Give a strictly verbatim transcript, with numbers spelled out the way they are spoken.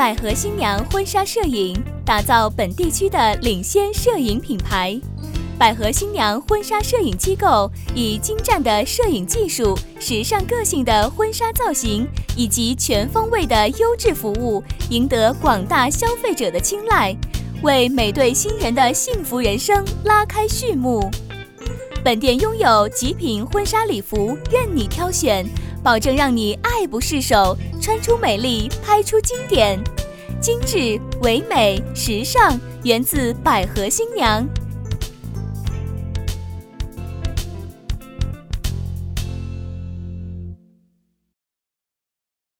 百合新娘婚纱摄影打造本地区的领先摄影品牌。百合新娘婚纱摄影机构以精湛的摄影技术、时尚个性的婚纱造型以及全方位的优质服务，赢得广大消费者的青睐，为每对新人的幸福人生拉开序幕。本店拥有极品婚纱礼服，任你挑选，保证让你爱不释手，穿出美丽，拍出经典。精致、唯美、时尚，源自百合新娘。